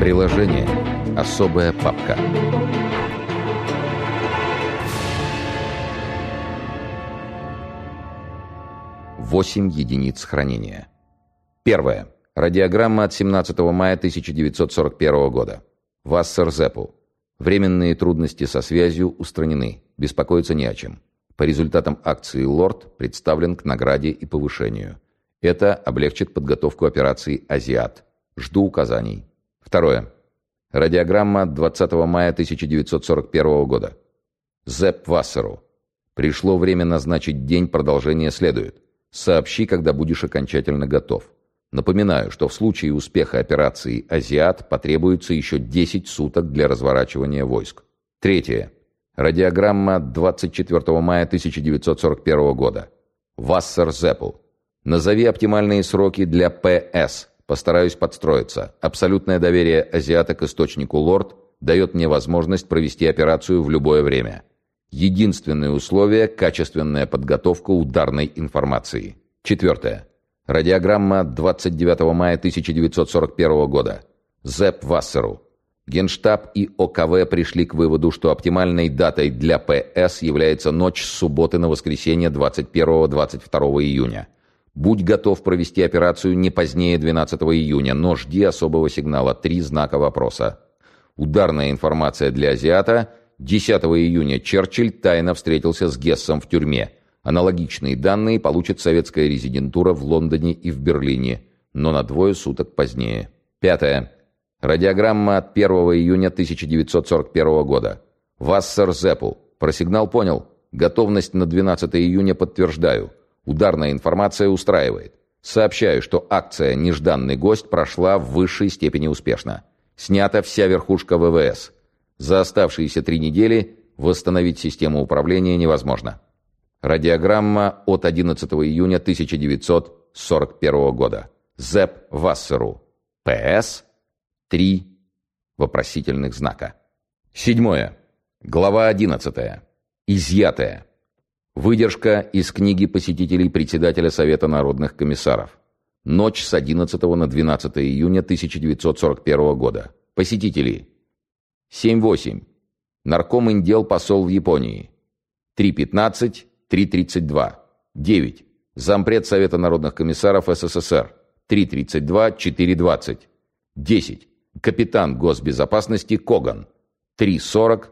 Приложение. Особая папка. Восемь единиц хранения. Первое. Радиограмма от 17 мая 1941 года. Вассер Зеппу. Временные трудности со связью устранены. Беспокоиться не о чем. По результатам акции «Лорд» представлен к награде и повышению. Это облегчит подготовку операции «Азиат». Жду указаний. Второе. Радиограмма от 20 мая 1941 года. Зепп Вассеру. Пришло время назначить день, продолжение следует. Сообщи, когда будешь окончательно готов. Напоминаю, что в случае успеха операции «Азиат» потребуется еще 10 суток для разворачивания войск. Третье. Радиограмма 24 мая 1941 года. Вассер Зеппу. Назови оптимальные сроки для ПС. Постараюсь подстроиться. Абсолютное доверие «Азиата» к источнику «Лорд» дает мне возможность провести операцию в любое время. Единственное условие – качественная подготовка ударной информации. Четвертое. Радиограмма 29 мая 1941 года. Зепп Вассеру. Генштаб и ОКВ пришли к выводу, что оптимальной датой для ПС является ночь с субботы на воскресенье 21-22 июня. Будь готов провести операцию не позднее 12 июня, но жди особого сигнала. 3 знака вопроса. Ударная информация для «Азиата». 10 июня Черчилль тайно встретился с Гессом в тюрьме. Аналогичные данные получит советская резидентура в Лондоне и в Берлине, но на 2 суток позднее. Пятое. Радиограмма от 1 июня 1941 года. Вассер Зеппу. Про сигнал понял. Готовность на 12 июня подтверждаю. Ударная информация устраивает. Сообщаю, что акция «Нежданный гость» прошла в высшей степени успешно. Снята вся верхушка ВВС. За оставшиеся 3 недели восстановить систему управления невозможно. Радиограмма от 11 июня 1941 года. Зепп Вассеру. ПС. 3 вопросительных знака. Седьмое. Глава 11. Изъятая. Выдержка из книги посетителей председателя Совета народных комиссаров. Ночь с 11 на 12 июня 1941 года. Посетители. 7:08. Нарком Индел посол в Японии. 3:15. 3:32. 9. Зампред Совета народных комиссаров СССР. 3:32. 4:20. 10. Капитан госбезопасности Коган. 3:40.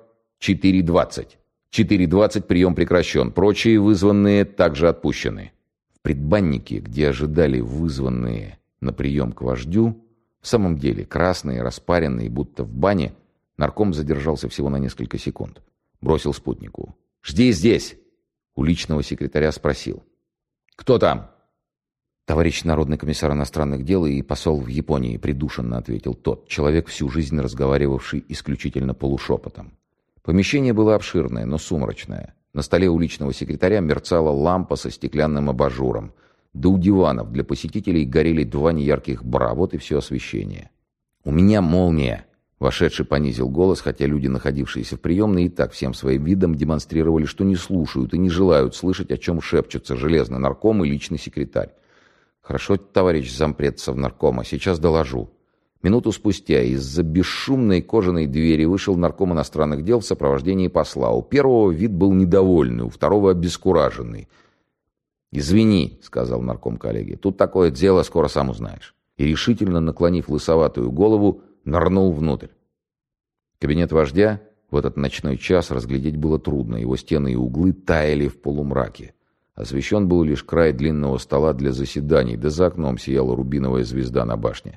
4:20. 4:20 прием прекращен. Прочие вызванные также отпущены. В предбаннике, где ожидали вызванные на прием к вождю, в самом деле красные, распаренные, будто в бане, нарком задержался всего на несколько секунд. Бросил спутнику. «Жди здесь!» У личного секретаря спросил. «Кто там?» «Товарищ народный комиссар иностранных дел и посол в Японии», придушенно ответил тот, человек, всю жизнь разговаривавший исключительно полушепотом. Помещение было обширное, но сумрачное. На столе у личного секретаря мерцала лампа со стеклянным абажуром. Да у диванов для посетителей горели 2 неярких бра, вот и все освещение. «У меня молния!» Вошедший понизил голос, хотя люди, находившиеся в приемной, и так всем своим видом демонстрировали, что не слушают и не желают слышать, о чем шепчутся железный нарком и личный секретарь. «Хорошо, товарищ зампред совнаркома, сейчас доложу». Минуту спустя из-за бесшумной кожаной двери вышел нарком иностранных дел в сопровождении посла. У первого вид был недовольный, у второго обескураженный. «Извини», — сказал нарком коллеге, — «тут такое дело, скоро сам узнаешь». И решительно, наклонив лысоватую голову, нырнул внутрь. Кабинет вождя в этот ночной час разглядеть было трудно, его стены и углы таяли в полумраке. Освещен был лишь край длинного стола для заседаний, да за окном сияла рубиновая звезда на башне.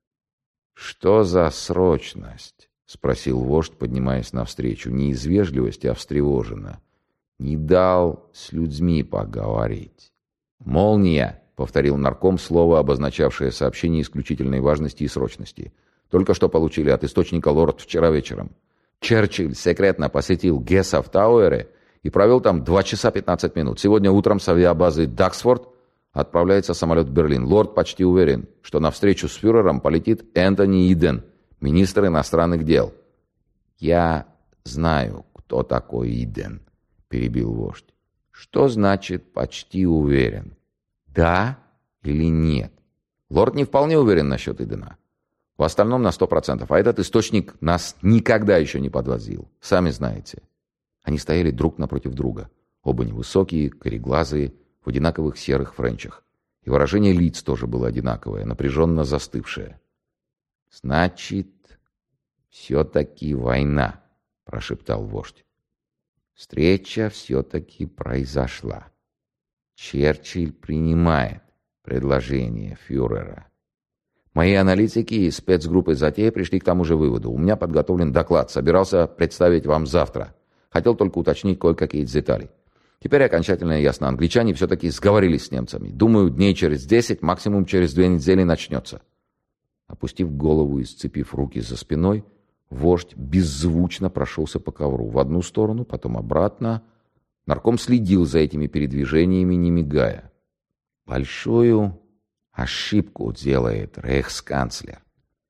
«Что за срочность?» — спросил вождь, поднимаясь навстречу. Не из вежливости, а встревоженно. «Не дал с людьми поговорить». «Молния!» — повторил нарком слово, обозначавшее сообщение исключительной важности и срочности. «Только что получили от источника «Лорд» вчера вечером. Черчилль секретно посетил Гесса в Тауэре и провел там 2 часа 15 минут. Сегодня утром с авиабазы Даксфорд отправляется самолет в Берлин. Лорд почти уверен, что на встречу с фюрером полетит Энтони Иден, министр иностранных дел». «Я знаю, кто такой Иден», — перебил вождь. «Что значит «почти уверен»? Да или нет?» Лорд не вполне уверен насчет Идена. В остальном на 100%. А этот источник нас никогда еще не подвозил. Сами знаете. Они стояли друг напротив друга. Оба невысокие, кореглазые, в одинаковых серых френчах. И выражение лиц тоже было одинаковое, напряженно застывшее. «Значит, все-таки война», — прошептал вождь. «Встреча все-таки произошла. Черчилль принимает предложение фюрера. Мои аналитики из спецгруппы «Затея» пришли к тому же выводу. У меня подготовлен доклад. Собирался представить вам завтра. Хотел только уточнить кое-какие детали. Теперь окончательно ясно. Англичане все-таки сговорились с немцами. Думаю, дней через 10, максимум через 2 недели начнется». Опустив голову и сцепив руки за спиной, вождь беззвучно прошелся по ковру. В одну сторону, потом обратно. Нарком следил за этими передвижениями, не мигая. «Большую ошибку делает рейхсканцлер.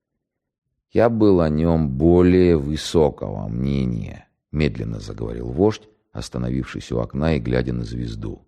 Я был о нем более высокого мнения», — медленно заговорил вождь, остановившись у окна и глядя на звезду.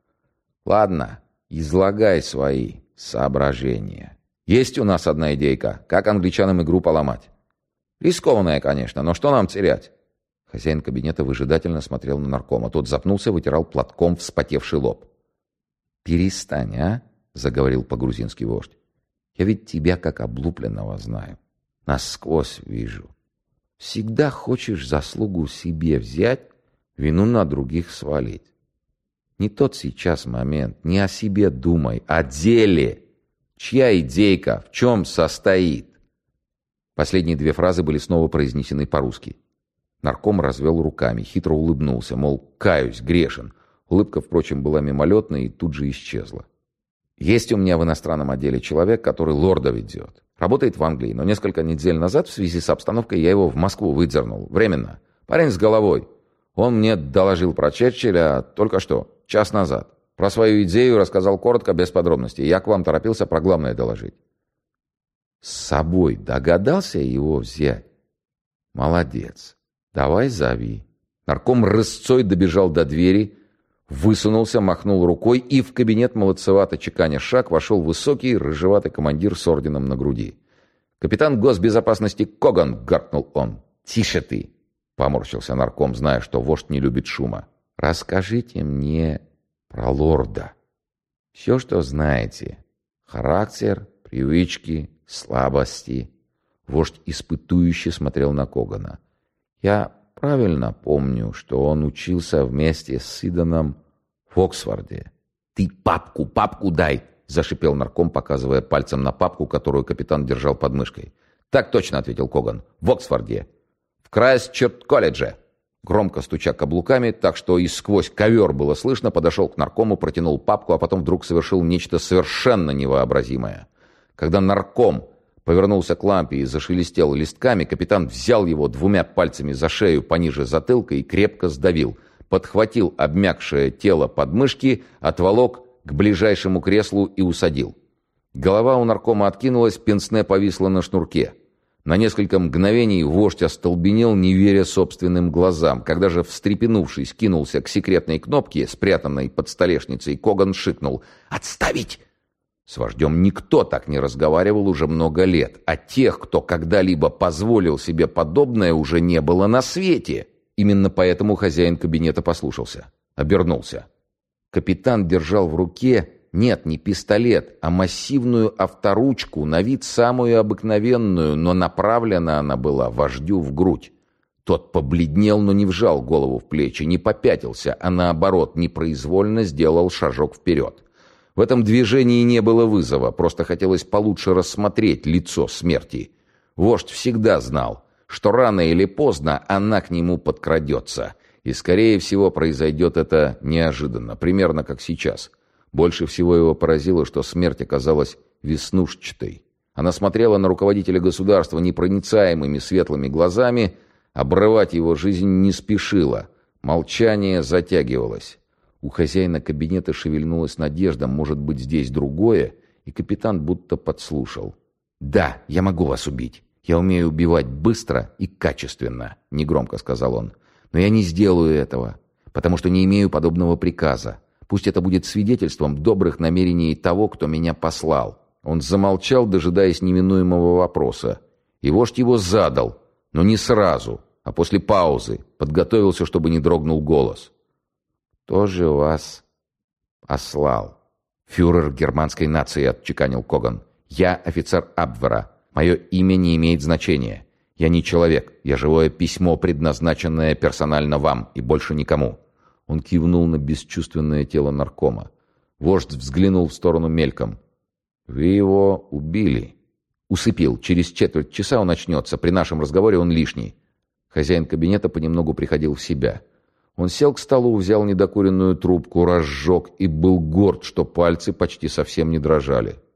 «Ладно, излагай свои соображения. Есть у нас одна идейка, как англичанам игру поломать. Рискованная, конечно, но что нам терять?» Хозяин кабинета выжидательно смотрел на наркома. Тот запнулся, вытирал платком вспотевший лоб. «Перестань, а?» — заговорил по-грузински вождь. «Я ведь тебя как облупленного знаю. Насквозь вижу. Всегда хочешь заслугу себе взять, вину на других свалить. Не тот сейчас момент, не о себе думай, о деле. Чья идейка, в чем состоит?» Последние 2 фразы были снова произнесены по-русски. Нарком развел руками, хитро улыбнулся, мол, каюсь, грешен. Улыбка, впрочем, была мимолетной и тут же исчезла. «Есть у меня в иностранном отделе человек, который лорда ведет. Работает в Англии, но несколько недель назад в связи с обстановкой я его в Москву выдернул. Временно. Парень с головой. Он мне доложил про Черчилля только что, час назад. Про свою идею рассказал коротко, без подробностей. Я к вам торопился про главное доложить». «С собой догадался его взять? Молодец. Давай зови». Нарком рысцой добежал до двери, высунулся, махнул рукой, и в кабинет, молодцевато чеканя шаг, вошел высокий, рыжеватый командир с орденом на груди. «Капитан госбезопасности Коган!» — гаркнул он. «Тише ты!» — поморщился нарком, зная, что вождь не любит шума. «Расскажите мне про лорда. Все, что знаете. Характер, привычки, слабости». Вождь испытующе смотрел на Когана. «Я правильно помню, что он учился вместе с Идоном в Оксфорде». «Ты папку дай!» — зашипел нарком, показывая пальцем на папку, которую капитан держал под мышкой. «Так точно», — ответил Коган. «В Оксфорде. В Крайстчерч-колледже». Громко стуча каблуками, так что и сквозь ковер было слышно, подошел к наркому, протянул папку, а потом вдруг совершил нечто совершенно невообразимое. Когда нарком повернулся к лампе и зашелестел листками, капитан взял его 2 пальцами за шею пониже затылка и крепко сдавил, подхватил обмякшее тело под мышки, отволок к ближайшему креслу и усадил. Голова у наркома откинулась, пенсне повисло на шнурке. На несколько мгновений вождь остолбенел, не веря собственным глазам. Когда же, встрепенувшись, кинулся к секретной кнопке, спрятанной под столешницей, Коган шикнул: «Отставить!» С вождем никто так не разговаривал уже много лет, а тех, кто когда-либо позволил себе подобное, уже не было на свете. Именно поэтому хозяин кабинета послушался, обернулся. Капитан держал в руке, нет, не пистолет, а массивную авторучку, на вид самую обыкновенную, но направлена она была вождю в грудь. Тот побледнел, но не вжал голову в плечи, не попятился, а наоборот, непроизвольно сделал шажок вперед. В этом движении не было вызова, просто хотелось получше рассмотреть лицо смерти. Вождь всегда знал, что рано или поздно она к нему подкрадется, и, скорее всего, произойдет это неожиданно, примерно как сейчас. Больше всего его поразило, что смерть оказалась веснушчатой. Она смотрела на руководителя государства непроницаемыми светлыми глазами, обрывать его жизнь не спешила, молчание затягивалось. У хозяина кабинета шевельнулась надежда, может быть, здесь другое, и капитан будто подслушал. «Да, я могу вас убить. Я умею убивать быстро и качественно», — негромко сказал он. «Но я не сделаю этого, потому что не имею подобного приказа. Пусть это будет свидетельством добрых намерений того, кто меня послал». Он замолчал, дожидаясь неминуемого вопроса. И вождь его задал, но не сразу, а после паузы, подготовился, чтобы не дрогнул голос. «Кто же вас послал?» «Фюрер германской нации», — отчеканил Коган. «Я офицер Абвера. Мое имя не имеет значения. Я не человек. Я живое письмо, предназначенное персонально вам и больше никому». Он кивнул на бесчувственное тело наркома. Вождь взглянул в сторону мельком. «Вы его убили?» «Усыпил. Через четверть часа он очнется. При нашем разговоре он лишний». Хозяин кабинета понемногу приходил в себя. Он сел к столу, взял недокуренную трубку, разжег и был горд, что пальцы почти совсем не дрожали.